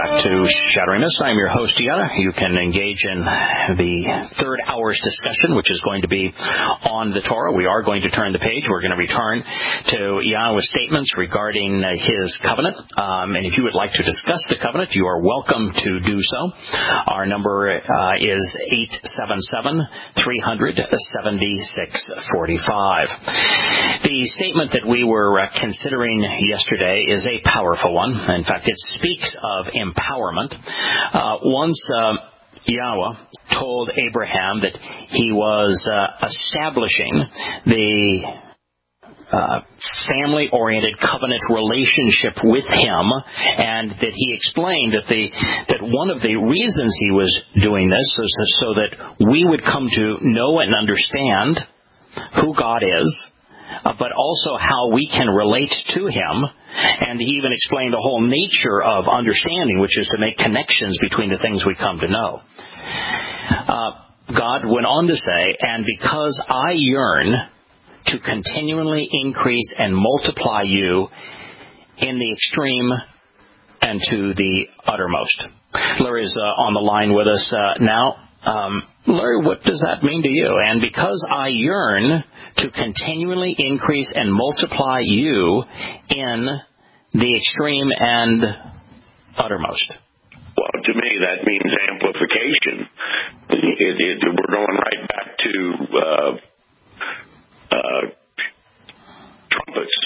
back to Shattering Myths. I'm your host, Yana. You can engage in the third hour's discussion, which is going to be on the Torah. We are going to turn the page. We're going to return to Yahweh's statements regarding his covenant. And if you would like to discuss the covenant, you are welcome to do so. Our number is 877-300-7645. The statement that we were considering yesterday is a powerful one. In fact, it speaks of empowerment. Once Yahweh told Abraham that he was establishing the family-oriented covenant relationship with him, and that he explained that one of the reasons he was doing this is so that we would come to know and understand who God is, but also how we can relate to him. And he even explained the whole nature of understanding, which is to make connections between the things we come to know. God went on to say, and because I yearn to continually increase and multiply you in the extreme and to the uttermost. Larry's on the line with us now. Larry, what does that mean to you? And because I yearn to continually increase and multiply you in the extreme and uttermost. Well, to me, that means amplification. We're going right back to trumpets.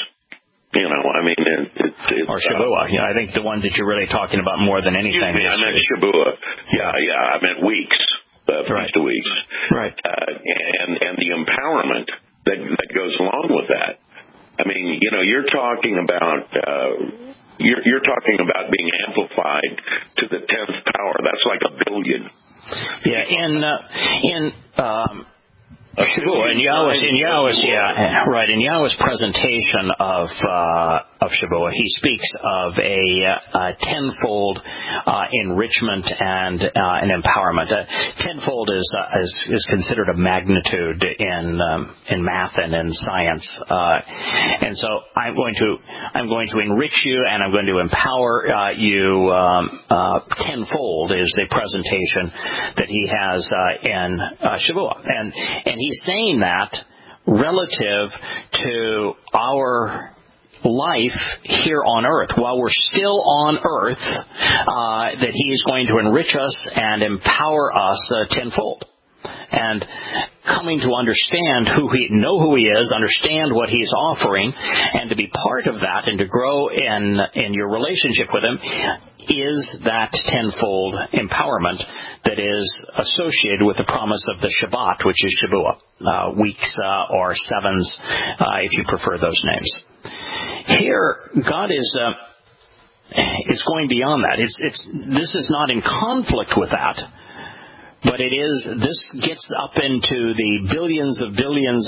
Or Shavuot. I think the one that you're really talking about more than anything. I meant Shavuot. Yeah, I meant weeks. Right. To weeks. Right. And the empowerment that goes along with that. I mean, you're talking about you're talking about being amplified to the 10th power. That's like a billion. Yeah, in Shavuot, in Yahweh's presentation of Shavuot, he speaks of a tenfold enrichment and an empowerment. Tenfold is considered a magnitude in math and in science, and so I'm going to enrich you and I'm going to empower you tenfold is the presentation that he has in Shavuot, and he's saying that relative to our life here on earth. While we're still on earth, that he is going to enrich us and empower us tenfold. And coming to understand who he is, understand what he's offering, and to be part of that and to grow in your relationship with him is that tenfold empowerment that is associated with the promise of the Shabbat, which is Shavuot, weeks or sevens, if you prefer those names. Here, God is going beyond that. This is not in conflict with that. But this gets up into the billions of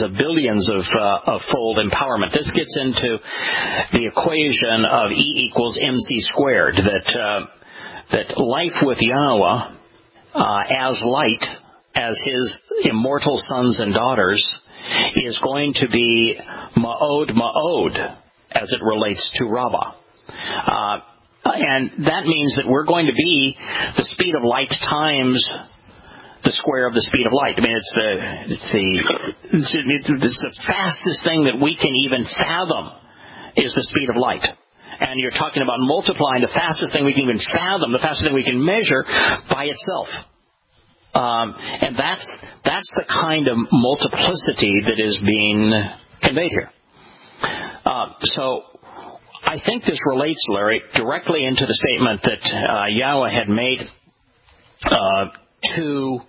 fold empowerment. This gets into the equation of E equals MC squared, that life with Yahweh as light, as his immortal sons and daughters, is going to be ma'od, as it relates to Rabbah. And that means that we're going to be the speed of light times the square of the speed of light. I mean, it's the fastest thing that we can even fathom is the speed of light. And you're talking about multiplying the fastest thing we can even fathom, the fastest thing we can measure by itself. And that's the kind of multiplicity that is being conveyed here. So I think this relates, Larry, directly into the statement that Yahweh had made to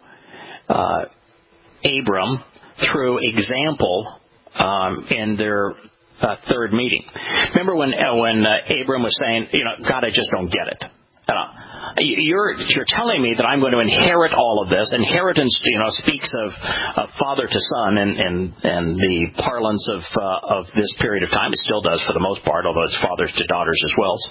Abram through example in their third meeting. Remember when Abram was saying, God, I just don't get it. You're telling me that I'm going to inherit all of this. Inheritance, speaks of father to son in the parlance of this period of time. It still does for the most part, although it's fathers to daughters as well.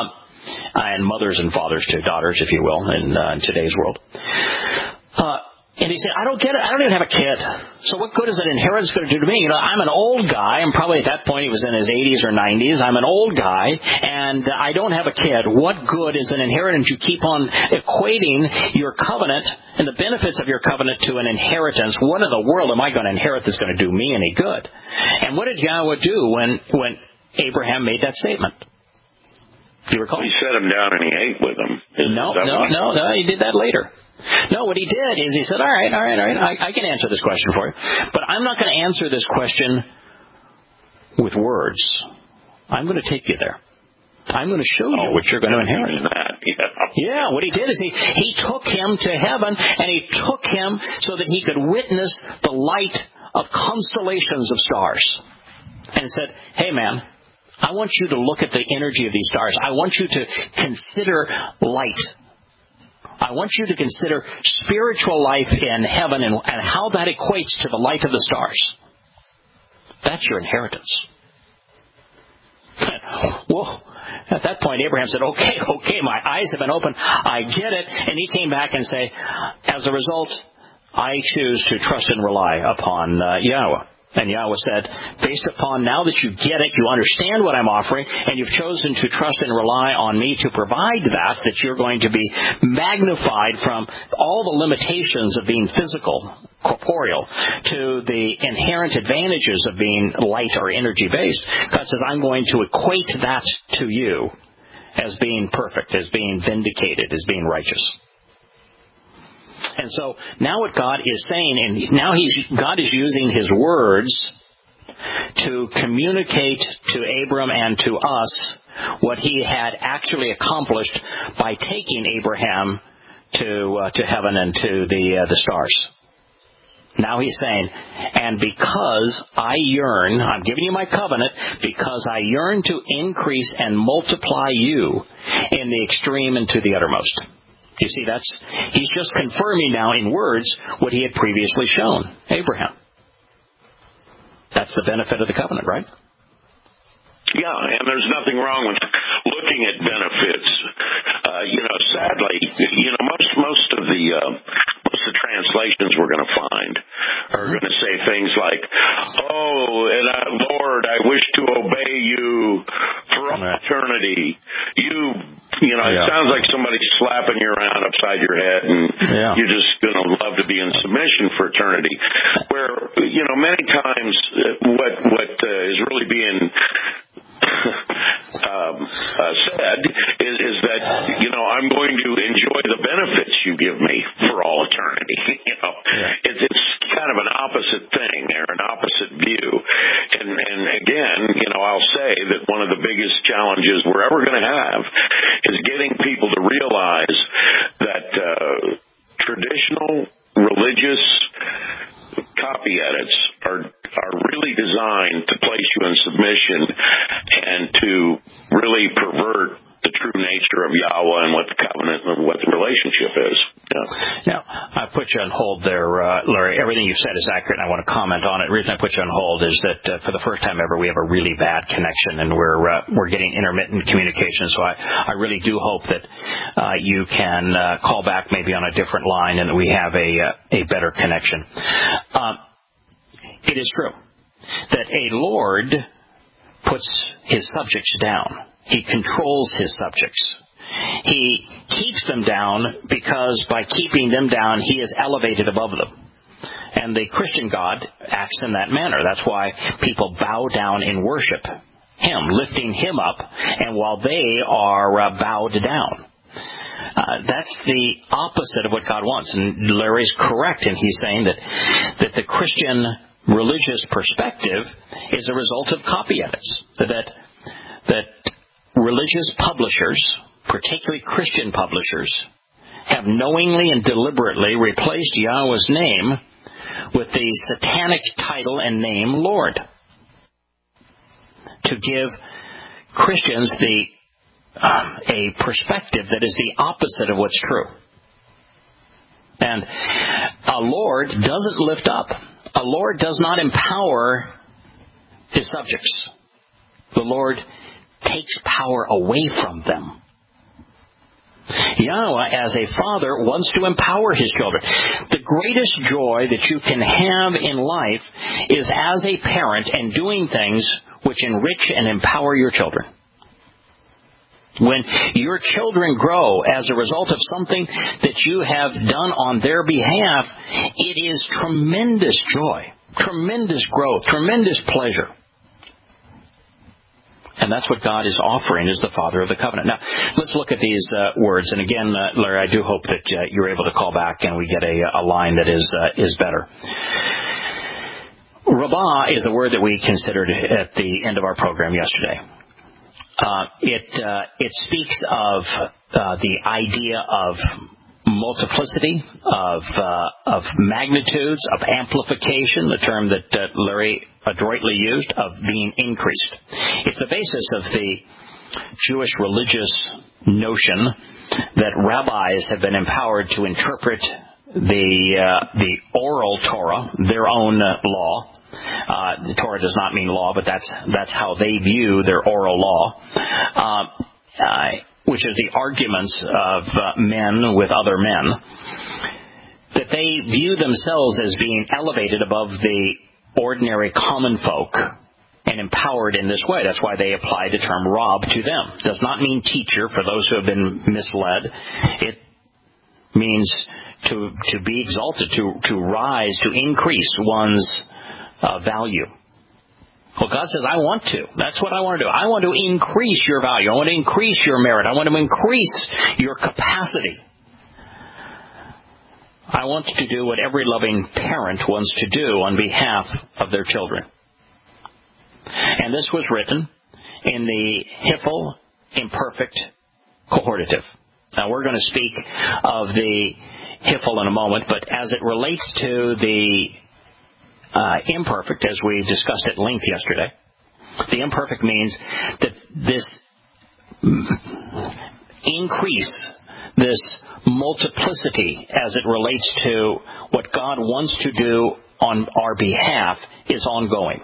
And mothers and fathers to daughters, if you will, in today's world. And he said, I don't get it. I don't even have a kid. So what good is an inheritance going to do to me? I'm an old guy. And probably at that point he was in his 80s or 90s. I'm an old guy, and I don't have a kid. What good is an inheritance? You keep on equating your covenant and the benefits of your covenant to an inheritance. What in the world am I going to inherit that's going to do me any good? And what did Yahweh do when Abraham made that statement? Do you recall? He set him down and he ate with him. No, he did that later. No, what he did is he said, all right, I can answer this question for you, but I'm not going to answer this question with words. I'm going to take you there. I'm going to show you what you're going to inherit. Yeah, what he did is he took him to heaven, and he took him so that he could witness the light of constellations of stars. And he said, hey, man, I want you to look at the energy of these stars. I want you to consider light. I want you to consider spiritual life in heaven and how that equates to the light of the stars. That's your inheritance. Well, at that point, Abraham said, okay, my eyes have been opened. I get it. And he came back and say, as a result, I choose to trust and rely upon Yahweh. And Yahweh said, based upon now that you get it, you understand what I'm offering, and you've chosen to trust and rely on me to provide that you're going to be magnified from all the limitations of being physical, corporeal, to the inherent advantages of being light or energy-based. God says, I'm going to equate that to you as being perfect, as being vindicated, as being righteous. And so now what God is saying, and now God is using His words to communicate to Abram and to us what He had actually accomplished by taking Abraham to heaven and to the stars. Now He's saying, and because I yearn, I'm giving you my covenant, because I yearn to increase and multiply you in the extreme and to the uttermost. You see, he's just confirming now in words what he had previously shown Abraham. That's the benefit of the covenant, right? Yeah, and there's nothing wrong with looking at benefits. Sadly, most of the translations we're going to find are going to say things like, Lord, I wish to obey you for all eternity. It sounds like somebody's slapping you around upside your head, and you're just going to love to be in submission for eternity. Where, many times what is really being said is that, I'm going to enjoy the benefits you give me for all eternity. It's kind of an opposite thing or an opposite view. And again, I'll say that one of the biggest challenges we're ever going to have is getting people to realize that traditional religious copy edits are really designed to place you in submission and to really pervert the true nature of Yahweh and what the covenant and what the relationship is. Now, I put you on hold there, Larry. Everything you said is accurate, and I want to comment on it. The reason I put you on hold is that for the first time ever, we have a really bad connection, and we're getting intermittent communication. So I really do hope that you can call back maybe on a different line, and that we have a better connection. It is true that a lord puts his subjects down. He controls his subjects. He keeps them down because by keeping them down, he is elevated above them. And the Christian God acts in that manner. That's why people bow down in worship him, lifting him up, and while they are bowed down. That's the opposite of what God wants. And Larry's correct, and he's saying that the Christian religious perspective is a result of copy edits. That religious publishers, particularly Christian publishers, have knowingly and deliberately replaced Yahweh's name with the satanic title and name Lord, to give Christians a perspective that is the opposite of what's true. And a Lord doesn't lift up. A Lord does not empower his subjects. The Lord takes power away from them. Yahweh, as a father, wants to empower his children. The greatest joy that you can have in life is as a parent and doing things which enrich and empower your children. When your children grow as a result of something that you have done on their behalf, it is tremendous joy, tremendous growth, tremendous pleasure. And that's what God is offering as the Father of the Covenant. Now, let's look at these words. And again, Larry, I do hope that you're able to call back and we get a line that is better. Rabbah is a word that we considered at the end of our program yesterday. It speaks of the idea of multiplicity, of magnitudes, of amplification, the term that Larry adroitly used, of being increased. It's the basis of the Jewish religious notion that rabbis have been empowered to interpret the oral Torah, their own law. The Torah does not mean law, but that's how they view their oral law, which is the arguments of men with other men, that they view themselves as being elevated above the ordinary common folk and empowered in this way. That's why they apply the term Rab to them. It does not mean teacher for those who have been misled. It means to be exalted, to rise, to increase one's value. Well, God says, I want to. That's what I want to do. I want to increase your value. I want to increase your merit. I want to increase your capacity. I want to do what every loving parent wants to do on behalf of their children. And this was written in the Hiphil imperfect cohortative. Now, we're going to speak of the Hiphil in a moment, but as it relates to the imperfect, as we discussed at length yesterday, the imperfect means that this increase, this multiplicity as it relates to what God wants to do on our behalf is ongoing.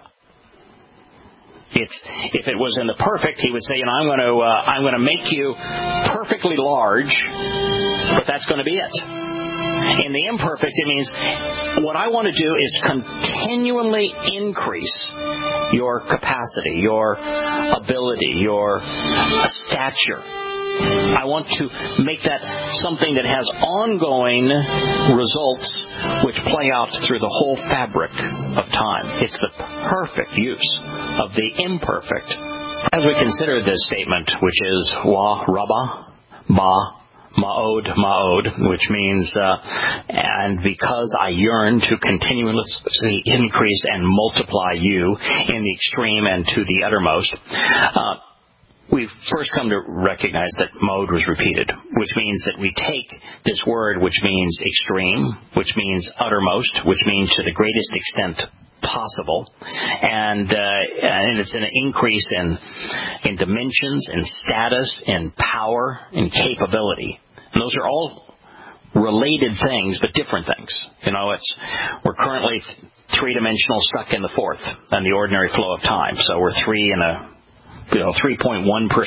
If it was in the perfect, he would say, I'm going to make you perfectly large, but that's going to be it. In the imperfect, it means what I want to do is continually increase your capacity, your ability, your stature. I want to make that something that has ongoing results which play out through the whole fabric of time. It's the perfect use of the imperfect. As we consider this statement, which is wa rabba ba ma'od, which means and because I yearn to continuously increase and multiply you in the extreme and to the uttermost, we've first come to recognize that mode was repeated, which means that we take this word, which means extreme, which means uttermost, which means to the greatest extent possible, and it's an increase in dimensions, in status, in power, in capability. And those are all related things, but different things. We're currently three-dimensional, stuck in the fourth, and the ordinary flow of time. So we're 3.1%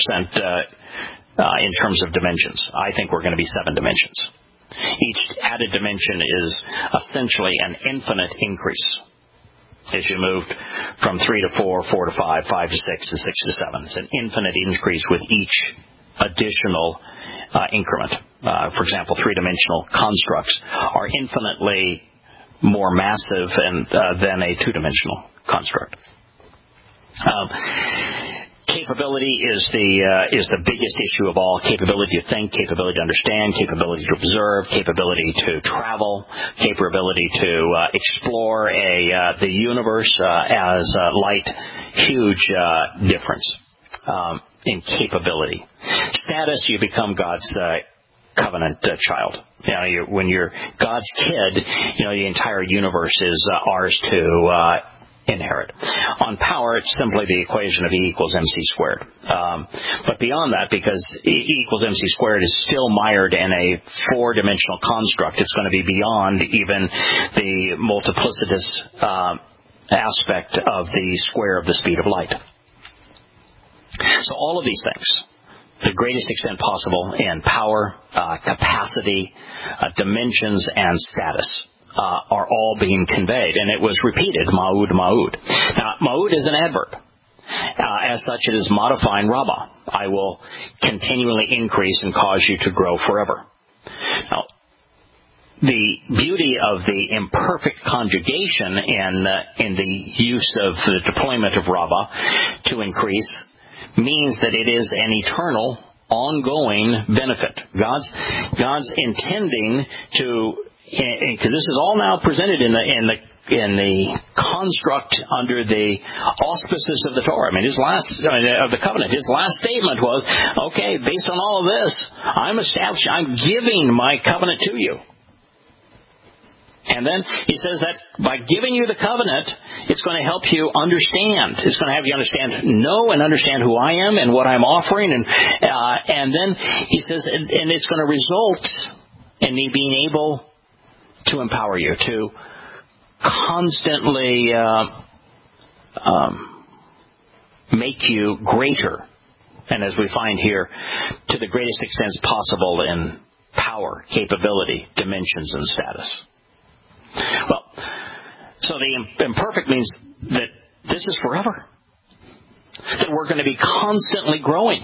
in terms of dimensions. I think we're going to be 7 dimensions. Each added dimension is essentially an infinite increase. As you moved from 3 to 4, 4 to 5, 5 to 6, and 6 to 7. It's an infinite increase with each additional increment. For example, three-dimensional constructs are infinitely more massive than a two-dimensional construct. Capability is the biggest issue of all. Capability to think, capability to understand, capability to observe, capability to travel, capability to explore the universe as light. Huge difference in capability. Status, you become God's covenant child. When you're God's kid, the entire universe is ours to inherit. On power, it's simply the equation of E equals MC squared. But beyond that, because E equals MC squared is still mired in a 4-dimensional construct, it's going to be beyond even the multiplicitous aspect of the square of the speed of light. So all of these things, the greatest extent possible in power, capacity, dimensions, and status are all being conveyed. And it was repeated, ma'ud, ma'ud. Now, ma'ud is an adverb. As such, it is modifying Rabbah. I will continually increase and cause you to grow forever. Now, the beauty of the imperfect conjugation in the use of the deployment of Rabbah to increase means that it is an eternal, ongoing benefit. God's intending to, because this is all now presented in the construct under the auspices of the Torah. I mean, of the covenant. His last statement was, okay, based on all of this, I'm giving my covenant to you. And then he says that by giving you the covenant, it's going to help you understand. It's going to have you know and understand who I am and what I'm offering. And then he says, and it's going to result in me being able to empower you, to constantly make you greater. And as we find here, to the greatest extent possible in power, capability, dimensions, and status. Well, so the imperfect means that this is forever. That we're going to be constantly growing.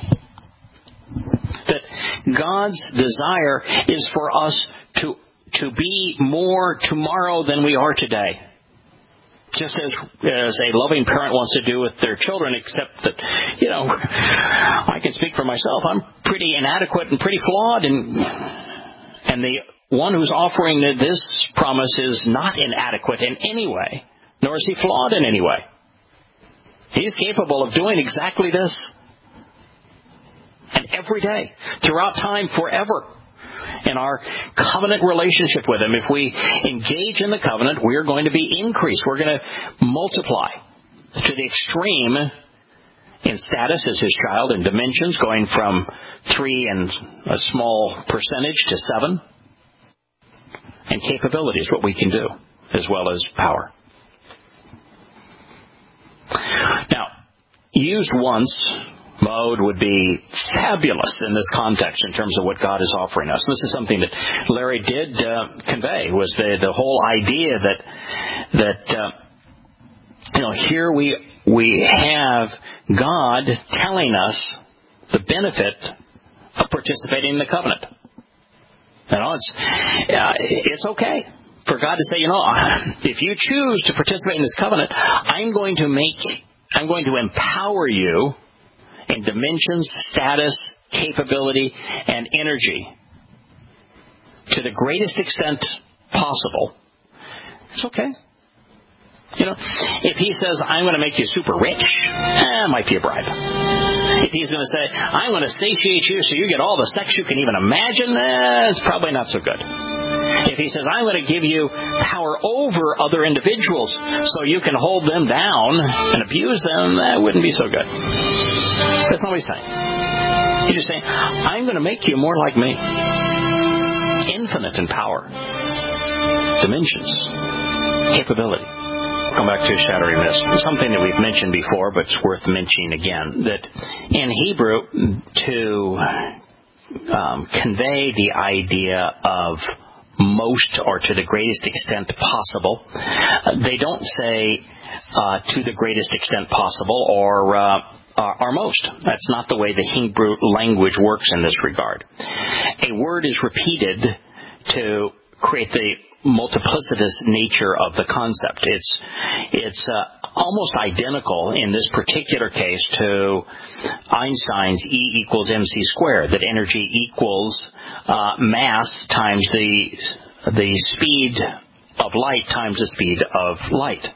That God's desire is for us to be more tomorrow than we are today. Just as a loving parent wants to do with their children, except that, I can speak for myself. I'm pretty inadequate and pretty flawed, and the one who's offering this promise is not inadequate in any way, nor is he flawed in any way. He's capable of doing exactly this. And every day, throughout time, forever, in our covenant relationship with him, if we engage in the covenant, we're going to be increased. We're going to multiply to the extreme in status as his child, in dimensions, going from 3 and a small percentage to 7. And capability is what we can do, as well as power. Now, used once, mode would be fabulous in this context in terms of what God is offering us. This is something that Larry did convey, was the whole idea that here we have God telling us the benefit of participating in the covenant. It's okay for God to say, if you choose to participate in this covenant, I'm going to empower you in dimensions, status, capability, and energy to the greatest extent possible. It's okay. If he says, I'm going to make you super rich, it might be a bribe. If he's going to say, I'm going to satiate you so you get all the sex you can even imagine, it's probably not so good. If he says, I'm going to give you power over other individuals so you can hold them down and abuse them, that wouldn't be so good. That's not what he's saying. He's just saying, I'm going to make you more like me. Infinite in power, dimensions, capability. Come back to shattering this. Something that we've mentioned before, but it's worth mentioning again, that in Hebrew, to convey the idea of most or to the greatest extent possible, they don't say to the greatest extent possible or most. That's not the way the Hebrew language works in this regard. A word is repeated to create the multiplicitous nature of the concept. It's almost identical in this particular case to Einstein's E equals mc squared, that energy equals mass times the speed of light times the speed of light.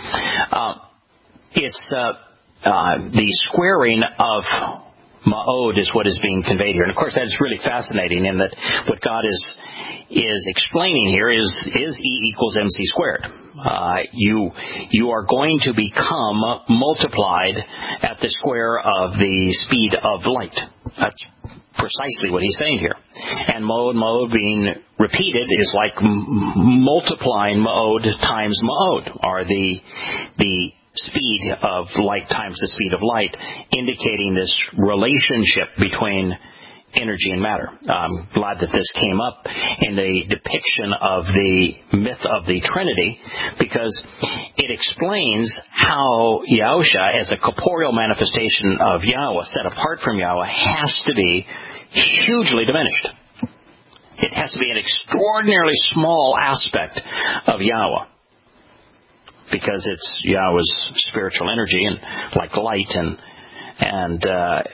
The squaring of ma'od is what is being conveyed here. And of course that is really fascinating in that what God is explaining here is E equals mc squared. You are going to become multiplied at the square of the speed of light. That's precisely what he's saying here. And ma'od being repeated is like multiplying ma'od times ma'od, or the speed of light times the speed of light, indicating this relationship between energy and matter. I'm glad that this came up in the depiction of the myth of the Trinity, because it explains how Yahusha, as a corporeal manifestation of Yahweh, set apart from Yahweh, has to be hugely diminished. It has to be an extraordinarily small aspect of Yahweh, because it's Yahweh's spiritual energy and like light, and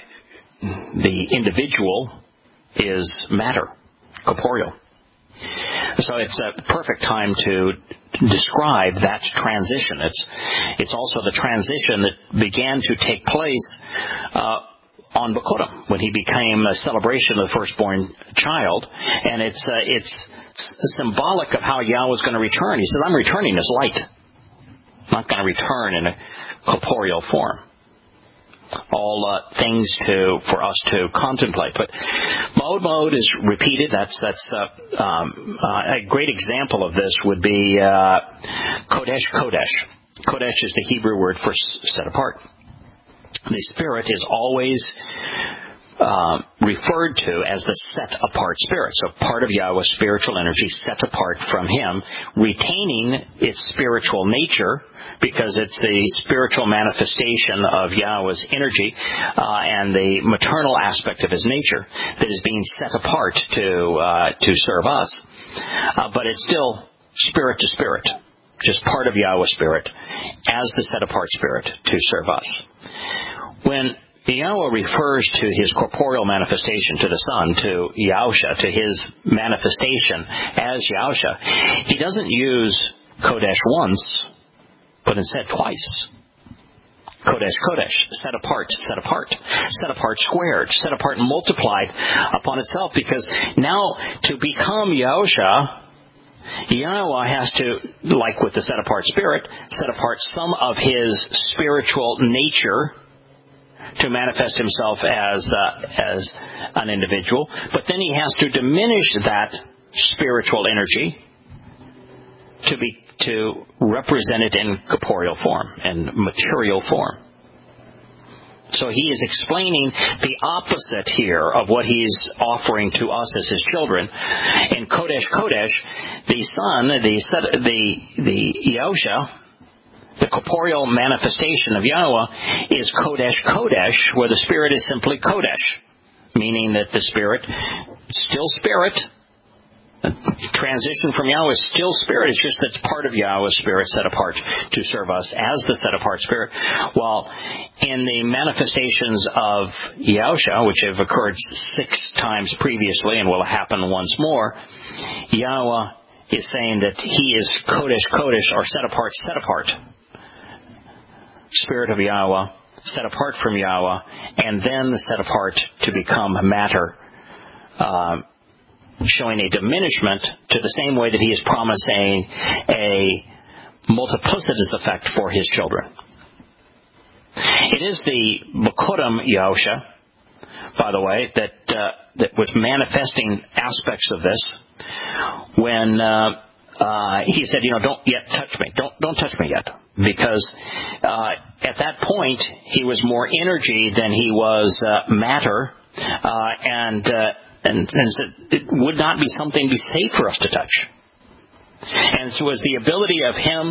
the individual is matter, corporeal. So it's a perfect time to describe that transition. It's also the transition that began to take place on Bikurim, when he became a celebration of the firstborn child, and it's symbolic of how Yahweh is going to return. He says, "I'm returning as light. I'm not going to return in a corporeal form." All things for us to contemplate. But mode is repeated. That's a great example of this would be Kodesh. Kodesh is the Hebrew word for set apart. The Spirit is always referred to as the set-apart Spirit. So part of Yahweh's spiritual energy set apart from Him, retaining its spiritual nature, because it's the spiritual manifestation of Yahweh's energy and the maternal aspect of His nature that is being set apart to serve us. But it's still spirit to spirit, just part of Yahweh's Spirit as the set-apart Spirit to serve us. When Yahweh refers to His corporeal manifestation, to the Son, to Yahusha, to His manifestation as Yahusha, He doesn't use Kodesh once, but instead twice. Kodesh, set apart, squared, set apart and multiplied upon itself, because now to become Yahusha, Yahweh has to, like with the set apart Spirit, set apart some of His spiritual nature to manifest Himself as an individual, but then He has to diminish that spiritual energy to represent it in corporeal form and material form. So He is explaining the opposite here of what He's offering to us as His children. In Kodesh, the Son, the Yahusha, the corporeal manifestation of Yahweh, is Kodesh, where the Spirit is simply Kodesh, meaning that the Spirit, still Spirit, transition from Yahweh is still Spirit. It's just that it's part of Yahweh's Spirit set apart to serve us as the set-apart Spirit. While in the manifestations of Yahusha, which have occurred 6 times previously and will happen once more, Yahweh is saying that He is Kodesh, or set apart. Spirit of Yahweh, set apart from Yahweh, and then set apart to become matter, showing a diminishment to the same way that He is promising a multiplicitous effect for His children. It is the Bikurim Yahusha, by the way, that was manifesting aspects of this when He said, don't yet touch me. Don't touch me yet. Because at that point, He was more energy than He was matter, and it would not be something to be safe for us to touch. And so it was the ability of Him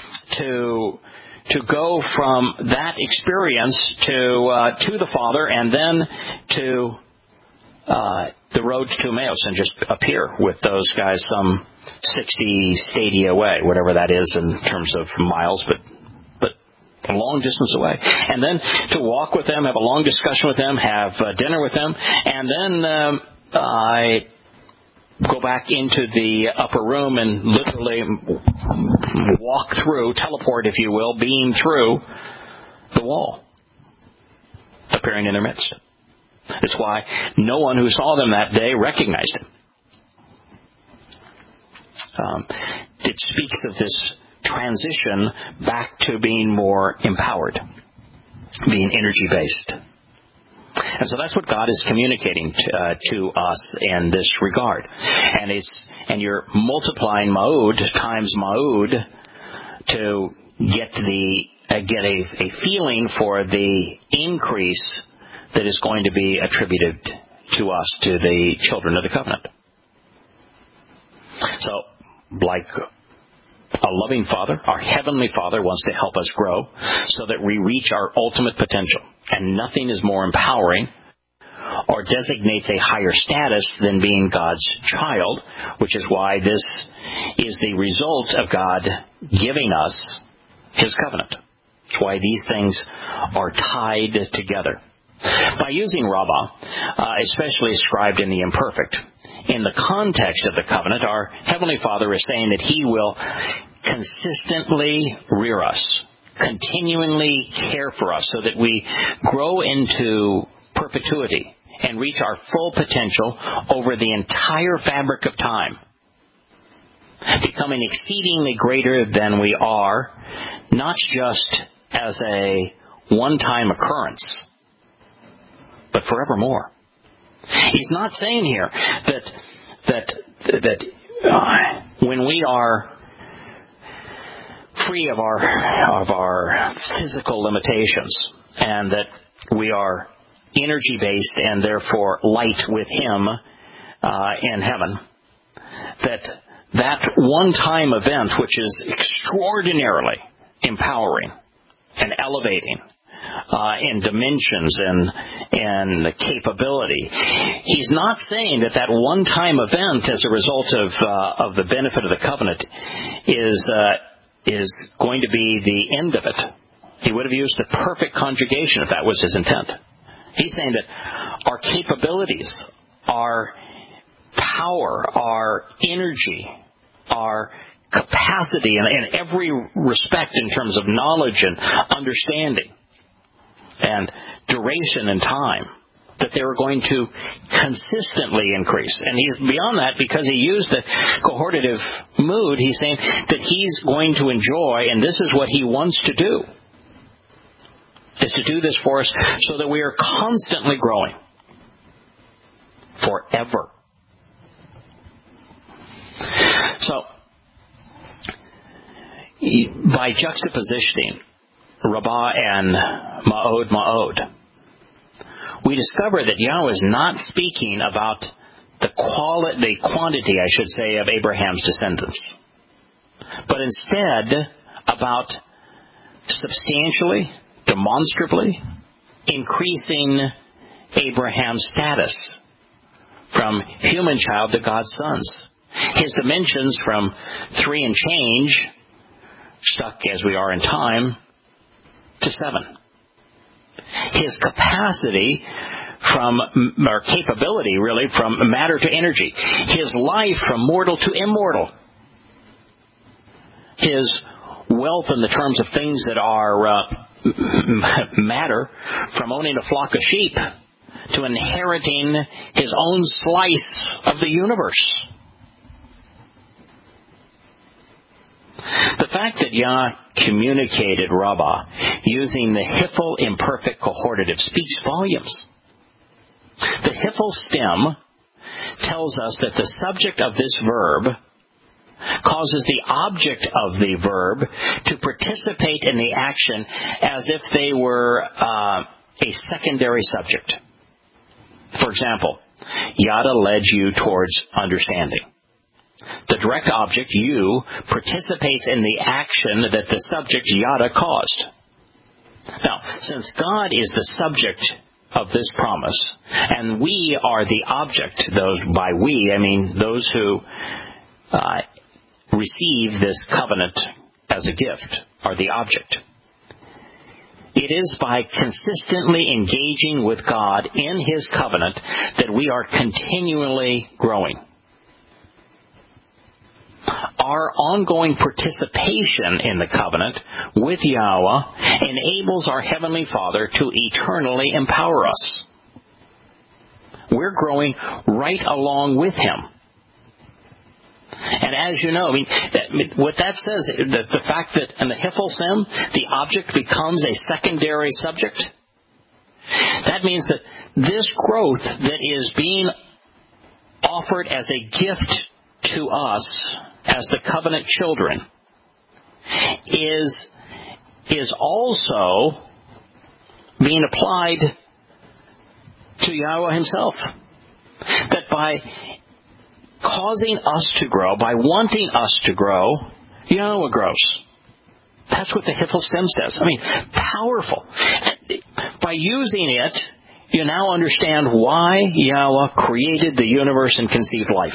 to go from that experience to the Father, and then to the road to Emmaus, and just appear with those guys some 60 stadia away, whatever that is in terms of miles, but a long distance away. And then to walk with them, have a long discussion with them, have dinner with them, and then I go back into the upper room and literally walk through, teleport, if you will, beam through the wall, appearing in their midst. It's why no one who saw them that day recognized Him. It speaks of this transition back to being more empowered, being energy-based. And so that's what God is communicating to us in this regard. And you're multiplying ma'od times ma'od to get the get a feeling for the increase that is going to be attributed to us, to the children of the covenant. So, like a loving Father, our Heavenly Father wants to help us grow so that we reach our ultimate potential. And nothing is more empowering or designates a higher status than being God's child, which is why this is the result of God giving us His covenant. That's why these things are tied together. By using Rabbah, especially ascribed in the imperfect, in the context of the covenant, our Heavenly Father is saying that He will consistently rear us, continually care for us, so that we grow into perpetuity and reach our full potential over the entire fabric of time, becoming exceedingly greater than we are, not just as a one-time occurrence, but forevermore. He's not saying here that when we are free of our physical limitations and that we are energy-based and therefore light with Him in heaven, that one-time event, which is extraordinarily empowering and elevating in dimensions and capability, He's not saying that one-time event as a result of the benefit of the covenant is going to be the end of it. He would have used the perfect conjugation if that was His intent. He's saying that our capabilities, our power, our energy, our capacity in every respect in terms of knowledge and understanding and duration and time, that they were going to consistently increase. And he's beyond that, because he used the cohortative mood, he's saying that He's going to enjoy, and this is what He wants to do, is to do this for us so that we are constantly growing forever. So, by juxtapositioning Rabbah and Ma'od, we discover that Yahweh is not speaking about the quantity, I should say, of Abraham's descendants, but instead about substantially, demonstrably increasing Abraham's status from human child to God's sons. His dimensions from 3 and change, stuck as we are in time, to 7. His capacity or capability really, from matter to energy. His life from mortal to immortal. His wealth in the terms of things that are matter, from owning a flock of sheep to inheriting his own slice of the universe. The fact that Yah communicated Rabbah using the Hiphil imperfect cohortative speaks volumes. The Hiphil stem tells us that the subject of this verb causes the object of the verb to participate in the action as if they were a secondary subject. For example, Yada led you towards understanding. The direct object, you, participates in the action that the subject, Yada, caused. Now, since God is the subject of this promise, and we are the object, by we, I mean those who receive this covenant as a gift, are the object. It is by consistently engaging with God in His covenant that we are continually growing. Our ongoing participation in the covenant with Yahweh enables our Heavenly Father to eternally empower us. We're growing right along with Him. And as you know, what that says, the fact that in the Hiphil Sem, the object becomes a secondary subject, that means that this growth that is being offered as a gift to us as the covenant children is is also being applied to Yahweh himself. That by causing us to grow, by wanting us to grow, Yahweh grows. That's what the Hiphil stem says. I mean, powerful. By using it, you now understand why Yahweh created the universe and conceived life.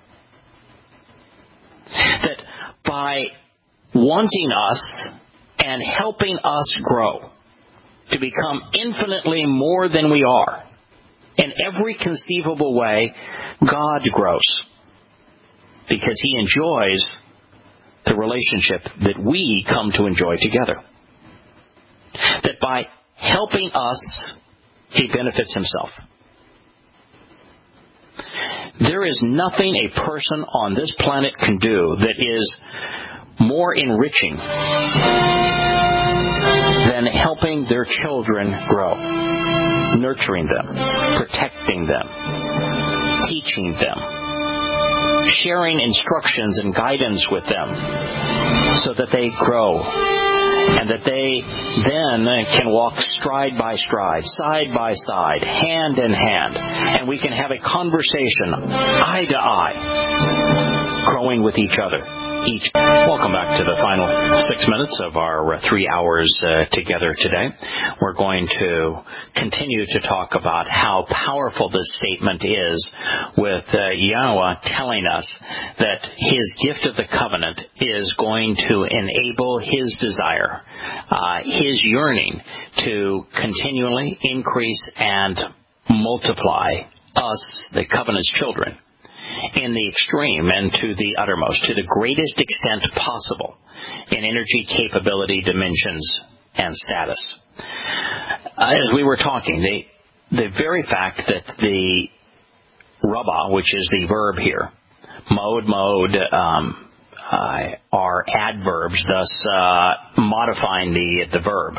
That by wanting us and helping us grow to become infinitely more than we are, in every conceivable way, God grows. Because He enjoys the relationship that we come to enjoy together. That by helping us, He benefits Himself. There is nothing a person on this planet can do that is more enriching than helping their children grow, nurturing them, protecting them, teaching them, sharing instructions and guidance with them so that they grow and that they then can walk stride by stride, side by side, hand in hand, and we can have a conversation, eye to eye, growing with each other. Welcome back to the final 6 minutes of our 3 hours together today. We're going to continue to talk about how powerful this statement is with Yahweh telling us that His gift of the covenant is going to enable His desire, His yearning to continually increase and multiply us, the covenant's children, in the extreme and to the uttermost, to the greatest extent possible in energy, capability, dimensions, and status. As we were talking, the very fact that the Rabbah, which is the verb here, mode, are adverbs, thus modifying the verb,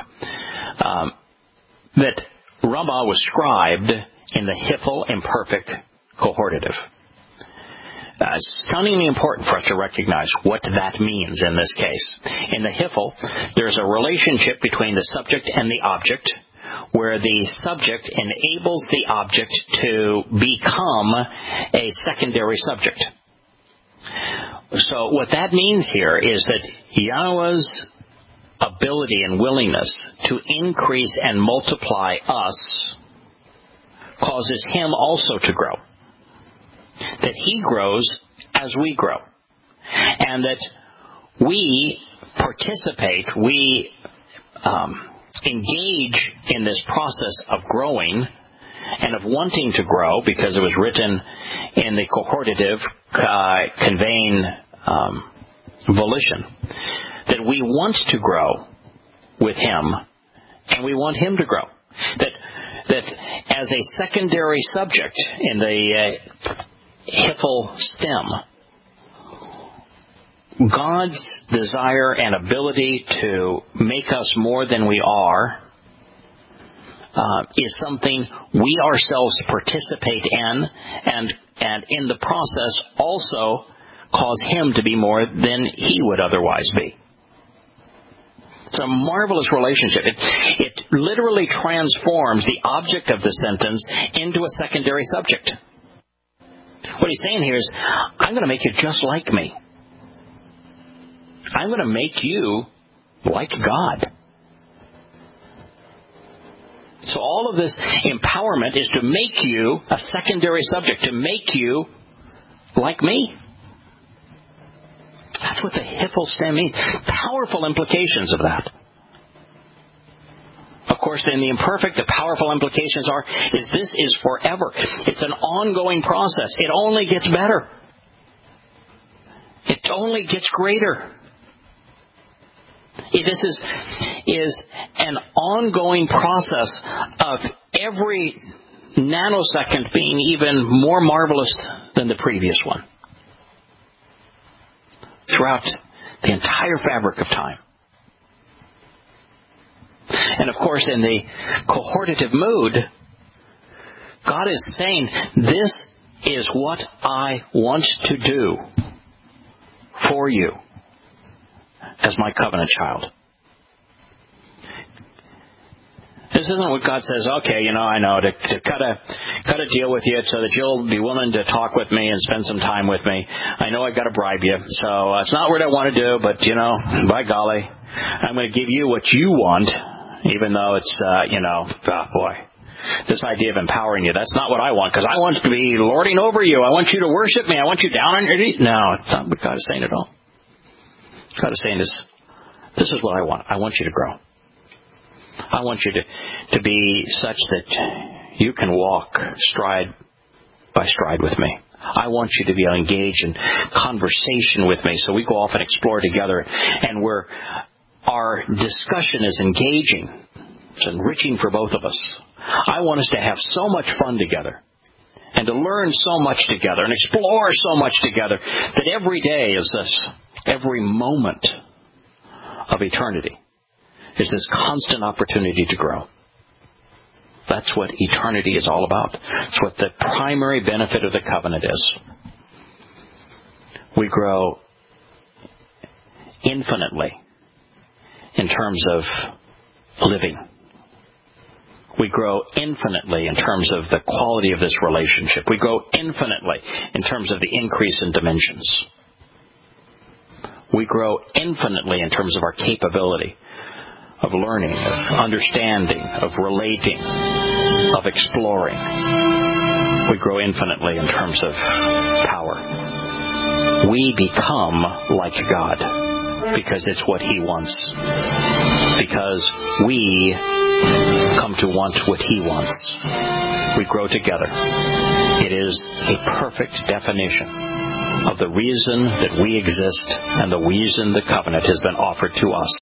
that Rabbah was scribed in the Hiphil imperfect cohortative. Stunningly important for us to recognize what that means in this case. In the Hiphil, there's a relationship between the subject and the object, where the subject enables the object to become a secondary subject. So what that means here is that Yahweh's ability and willingness to increase and multiply us causes Him also to grow. That He grows as we grow. And that we participate, we engage in this process of growing and of wanting to grow, because it was written in the cohortative conveying volition, that we want to grow with Him and we want Him to grow. That as a secondary subject in the Hiphil stem, God's desire and ability to make us more than we are is something we ourselves participate in, and in the process also cause Him to be more than He would otherwise be. It's a marvelous relationship. It literally transforms the object of the sentence into a secondary subject. What He's saying here is, I'm going to make you just like me. I'm going to make you like God. So all of this empowerment is to make you a secondary subject, to make you like me. That's what the Hiphil stem means. Powerful implications of that. Of course, in the imperfect, the powerful implications is this is forever. It's an ongoing process. It only gets better. It only gets greater. This is an ongoing process of every nanosecond being even more marvelous than the previous one, throughout the entire fabric of time. And of course, in the cohortative mood, God is saying, this is what I want to do for you as my covenant child. This isn't what God says, okay, I know, to cut a deal with you so that you'll be willing to talk with me and spend some time with me. I know I've got to bribe you, so it's not what I want to do, but, by golly, I'm going to give you what you want, even though it's, this idea of empowering you, that's not what I want, because I want to be lording over you. I want you to worship me. I want you down on your knees. No, it's not what God is saying at all. God is saying this is what I want. I want you to grow. I want you to be such that you can walk stride by stride with me. I want you to be engaged in conversation with me, so we go off and explore together, and our discussion is engaging. It's enriching for both of us. I want us to have so much fun together, and to learn so much together, and explore so much together, that every day is this, every moment of eternity is this constant opportunity to grow. That's what eternity is all about. It's what the primary benefit of the covenant is. We grow infinitely in terms of living. We grow infinitely in terms of the quality of this relationship. We grow infinitely in terms of the increase in dimensions. We grow infinitely in terms of our capability of learning, of understanding, of relating, of exploring. We grow infinitely in terms of power. We become like God because it's what He wants. Because we come to want what He wants. We grow together. It is a perfect definition of the reason that we exist and the reason the covenant has been offered to us.